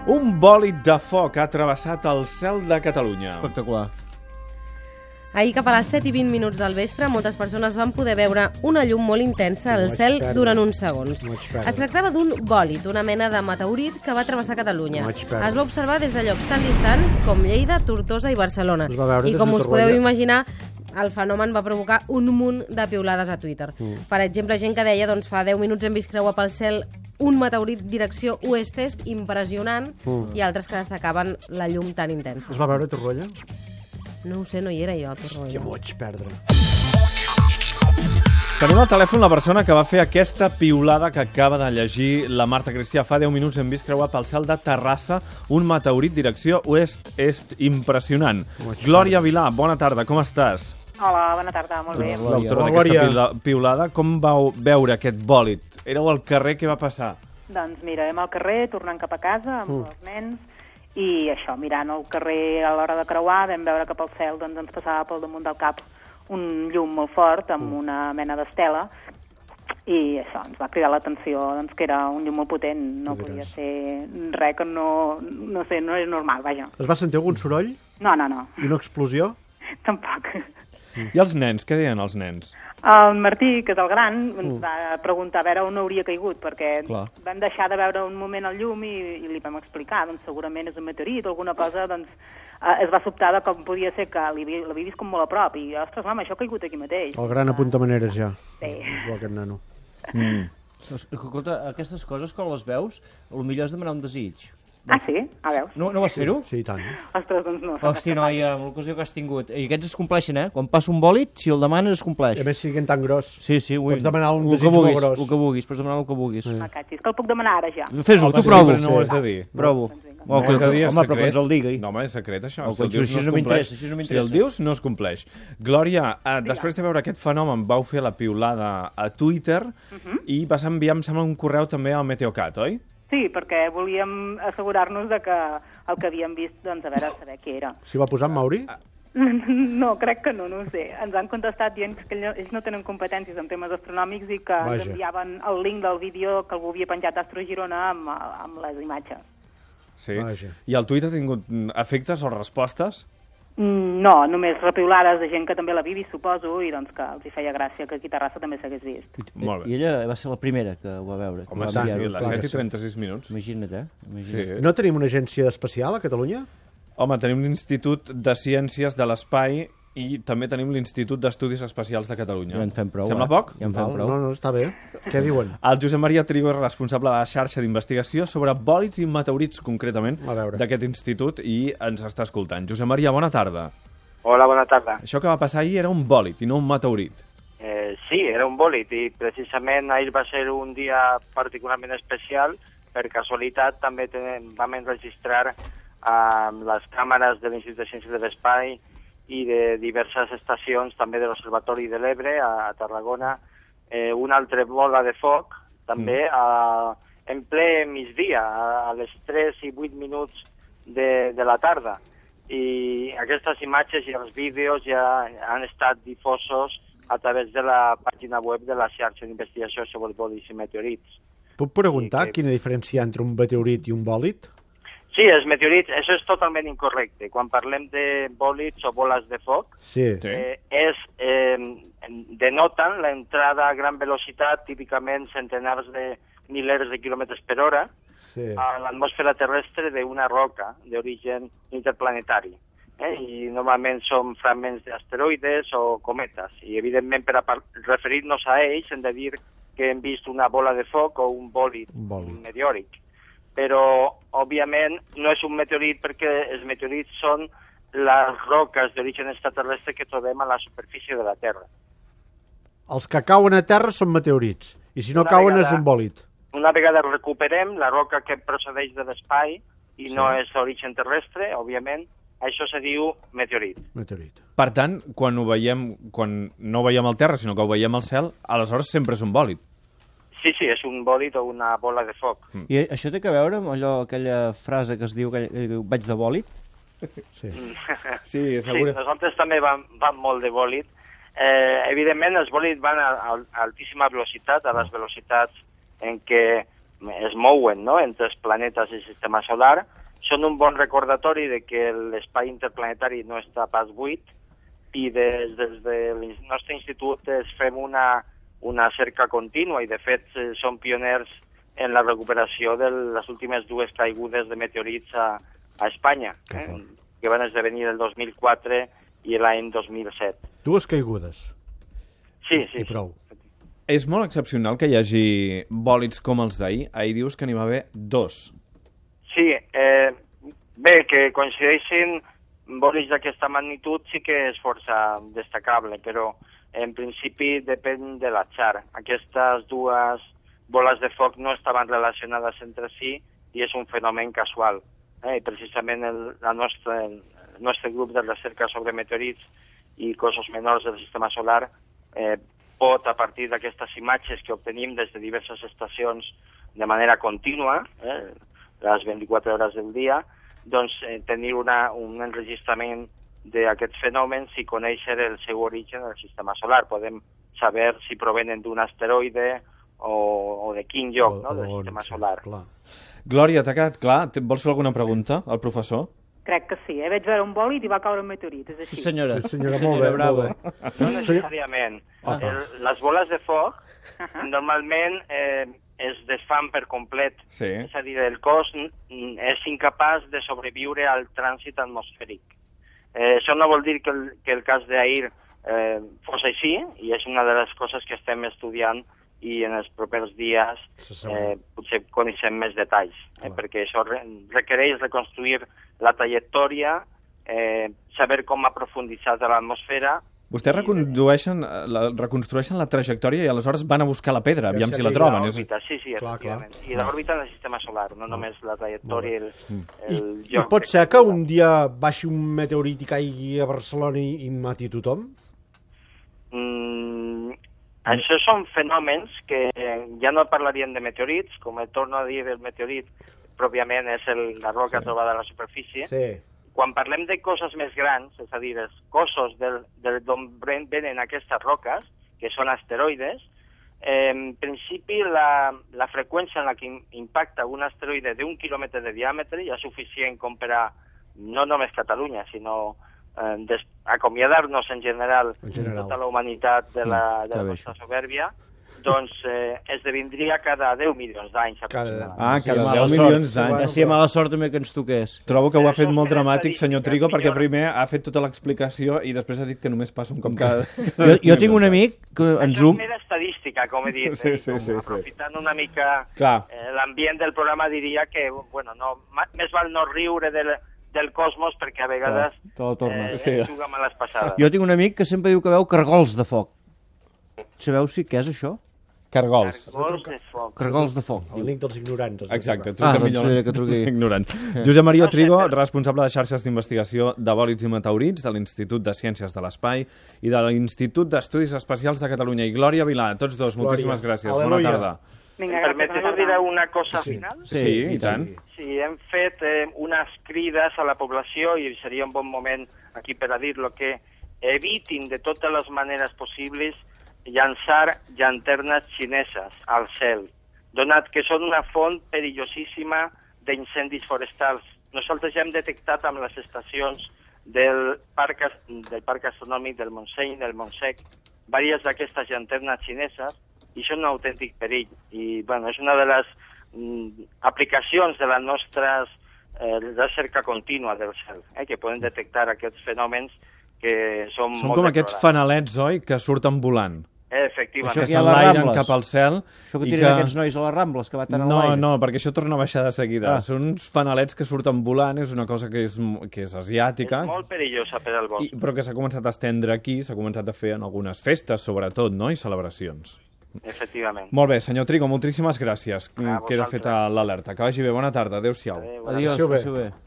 Un bòlid de foc ha travessat el cel de Catalunya. Espectacular. Ahir cap a les 7:20 del vespre, moltes persones van poder veure una llum molt intensa al cel durant uns segons. Es tractava d'un bòlid, una mena de meteorit que va travessar Catalunya. Es va observar des de llocs tan distants com Lleida, Tortosa i Barcelona. I com us podeu imaginar, el fenomen va provocar un munt de piulades a Twitter. Per exemple, gent que deia, doncs fa 10 minuts hem vist creuar pel cel un meteorit direcció oest-est impressionant i altres que destacaven la llum tan intensa. Es va veure a Torroella? No ho sé, no hi era jo, a Torroella. Hòstia, m'ho vaig perdre. Tenim al telèfon la persona que va fer aquesta piulada que acaba de llegir la Marta Cristià. Fa 10 minuts hem vist creuar pel cel de Terrassa un meteorit direcció oest-est impressionant. Glòria Vilà, bona tarda, com estàs? Hola, bona tarda, molt bé. L'autora d'aquesta piulada, com vau veure aquest bòlid? Éreu al carrer, què va passar? Doncs mira, vam al carrer, tornant cap a casa amb els nens, i això, mirant el carrer a l'hora de creuar, vam veure que pel cel doncs, ens passava pel damunt del cap un llum molt fort amb una mena d'estela, i això ens va cridar l'atenció, doncs, que era un llum molt potent, no podia ser res que no sé, no és normal, vaja. Es va sentir algun soroll? No. I una explosió? Tampoc. I els nens, què deien els nens? El Martí, que és el gran, ens va preguntar a veure on hauria caigut, perquè vam deixar de veure un moment el llum i li vam explicar, doncs segurament és un meteorit o alguna cosa, doncs es va sobtar de com podia ser que l'havia vist com molt a prop, i ostres, mama, això ha caigut aquí mateix. El gran apuntamaneres ja. Sí. Igual aquest nano. Escolta, aquestes coses, quan les veus, el millor és demanar un desig. Ah, sí? A veus? No vas fer-ho? Sí, i tant. Ostres, doncs no. Hòstia, noia, amb l'ocasió que has tingut. I aquests es compleixen, eh? Quan passa un bòlid, si el demanes, es compleix. A més, siguin tan gros. Sí, Pots demanar un desig molt gros. El que vulguis, pots demanar el que vulguis. Macatxis, que el puc demanar ara ja. Fes-ho, tu provo. No ho has de dir. Provo. Home, però que ens el digui. No, home, és secret, això. Així no m'interessa, Si el dius, no es compleix. Glòria, després de veure aquest fenomen, vau fer la piulada a Twitter i vas enviar, em sembla, un correu també al Meteocat, oi? Sí, perquè volíem assegurar-nos de que el que havíem vist, doncs, a veure, saber què era. S'hi va posar en Mauri? No, crec que no ho sé. Ens han contestat dient que ells no tenen competències en temes astronòmics i que ens enviaven el link del vídeo que algú havia penjat d'Astro Girona amb les imatges. Sí. I el Twitter ha tingut efectes o respostes? No, només repiulades de gent que també l'havia vist, suposo, i doncs que els hi feia gràcia que aquí a Terrassa també s'hagués vist. Molt bé. I ella va ser la primera que ho va veure. Home, sí, a les 7:36 minuts. Imagina't, Sí. No tenim una agència espacial a Catalunya? Home, tenim l'Institut de Ciències de l'Espai i també tenim l'Institut d'Estudis Espacials de Catalunya. Ja en fem prou. Sembla poc? Ja en fem prou. No, està bé. Què diuen? El Josep Maria Trigo és responsable de la xarxa d'investigació sobre bòlids i meteorits, concretament, d'aquest institut, i ens està escoltant. Josep Maria, bona tarda. Hola, bona tarda. Això que va passar ahir era un bòlid i no un meteorit. Sí, era un bòlid i precisament ahir va ser un dia particularment especial. Per casualitat també vam enregistrar amb les càmeres de l'Institut de Ciències de l'Espai i de diverses estacions, també de l'Observatori de l'Ebre, a Tarragona, una altra bola de foc, també en ple migdia, a les 3 i 8 minuts de la tarda. I aquestes imatges i els vídeos ja han estat difosos a través de la pàgina web de la xarxa d'investigació sobre bòlids i meteorits. Puc preguntar quina diferència hi ha entre un meteorit i un bòlid? Sí, els meteorits, això és totalment incorrecte. Quan parlem de bòlids o boles de foc, denoten l'entrada a gran velocitat, típicament centenars de milers de quilòmetres per hora, a l'atmosfera terrestre d'una roca d'origen interplanetari. I normalment són fragments d'asteroides o cometes. I, evidentment, per referir-nos a ells, hem de dir que hem vist una bola de foc o un bòlid meteòric. Però, òbviament, no és un meteorit perquè els meteorits són les roques d'origen extraterrestre que trobem a la superfície de la Terra. Els que cauen a terra són meteorits, i si no cauen és un bòlid. Una vegada recuperem la roca que procedeix de l'espai i no és d'origen terrestre, òbviament, això se diu meteorit. Per tant, quan no ho veiem al terra, sinó que ho veiem al cel, aleshores sempre és un bòlid. Sí, és un bòlid o una bola de foc. I això té a veure amb aquella frase que es diu que vaig de bòlid? Sí, segur. Sí, nosaltres també vam molt de bòlid. Evidentment, els bòlids van a altíssima velocitat, a les velocitats en què es mouen, no?, entre els planetes i el sistema solar, són un bon recordatori de que l'espai interplanetari no està pas buit, i des del nostre institut fem una cerca contínua i, de fet, som pioners en la recuperació de les últimes 2 caigudes de meteorits a Espanya, que van esdevenir el 2004 i l'any 2007. 2 caigudes? Sí. I prou. És molt excepcional que hi hagi bòlids com els d'ahir. Ahir dius que n'hi va haver 2. Sí, bé, que coincideixin bòlids d'aquesta magnitud sí que és força destacable, però en principi depèn de l'atzar. Aquestes 2 boles de foc no estaven relacionades entre si i és un fenomen casual. I precisament el nostre grup de recerca sobre meteorits i cossos menors del sistema solar pot, a partir d'aquestes imatges que obtenim des de diverses estacions de manera contínua, les 24 hores del dia, doncs tenir un enregistrament d'aquests fenòmens i conèixer el seu origen al sistema solar. Podem saber si provenen d'un asteroide o de quin lloc del sistema solar. Clar. Glòria, t'ha quedat clar? Vols fer alguna pregunta al professor? Crec que sí, vaig veure un bòlid i va caure un meteorit, és així. Sí, senyora. Sí, senyora, molt bé, bravo. No necessàriament. Les boles de foc normalment es desfan per complet. Sí. És a dir, el cos és incapaç de sobreviure al trànsit atmosfèric. Això no vol dir que el cas d'ahir fos així, i és una de les coses que estem estudiant i en els propers dies potser coneixem més detalls, perquè això requereix reconstruir la trajectòria, saber com ha profunditzat l'atmosfera. Vostès reconstrueixen la trajectòria i aleshores van a buscar la pedra, aviam si la troben. Sí, efectivament. I l'òrbita del sistema solar, no només la trajectòria i el lloc. I pot ser que un dia baixi un meteorit i caigui a Barcelona i mati tothom? Això són fenòmens que ja no parlaríem de meteorits, com torno a dir, el meteorit pròpiament és la roca trobada a la superfície. Sí. Quan parlem de coses més grans, és a dir, els cossos d'on venen aquestes roques, que són asteroides, en principi la freqüència en la que impacta un asteroide d'1 quilòmetre de diàmetre ja és suficient com per a no només Catalunya, sinó acomiadar-nos en general tota la humanitat de la nostra soberbia, doncs esdevindria cada 10 milions d'anys. Cada 10 milions d'anys. Ja seria mala sort també que ens toqués. Trobo que ho ha fet molt dramàtic, senyor Trigo, perquè primer ha fet tota l'explicació i després ha dit que només passa un cop cada... Jo tinc un amic que en Zoom... Això és mera estadística, com he dit. Sí. Aprofitant una mica l'ambient del programa, diria que més val no riure del cosmos perquè a vegades juga males passades. Jo tinc un amic que sempre diu que veu cargols de foc. Sabeu què és això? Cargols. Cargols de foc. El link dels ignorants. Exacte, truca millor els ignorants. Josep Maria Trigo, responsable de xarxes d'investigació de bòlids i meteorits de l'Institut de Ciències de l'Espai i de l'Institut d'Estudis Especials de Catalunya. I Glòria Vilà, tots dos, moltíssimes gràcies. Bona tarda. Permeteu dir una cosa final? Sí, i tant. Sí, hem fet unes crides a la població i seria un bon moment aquí per a dir-lo, que evitin de totes les maneres possibles llançar llanternes xineses al cel, donat que són una font perillosíssima d'incendis forestals. Nosaltres ja hem detectat amb les estacions del Parc Astronòmic del Montseny, del Montsec, diverses d'aquestes llanternes xineses, i són un autèntic perill. I és una de les aplicacions de la nostra recerca contínua del cel, que poden detectar aquests fenòmens que són molt... Són com aquests fanalets, oi?, que surten volant. Efectivament. Que s'enlairen cap al cel. Això que tiren aquests nois a les Rambles, que baten a l'aire. No, perquè això torna a baixar de seguida. Són uns fanalets que surten volant, és una cosa que és asiàtica. És molt perillosa per al vol. Però que s'ha començat a estendre aquí, s'ha començat a fer en algunes festes, sobretot, no?, i celebracions. Efectivament. Molt bé, senyor Trigo, moltíssimes gràcies. Queda feta l'alerta. Que vagi bé, bona tarda, adéu-siau. Adéu, adéu.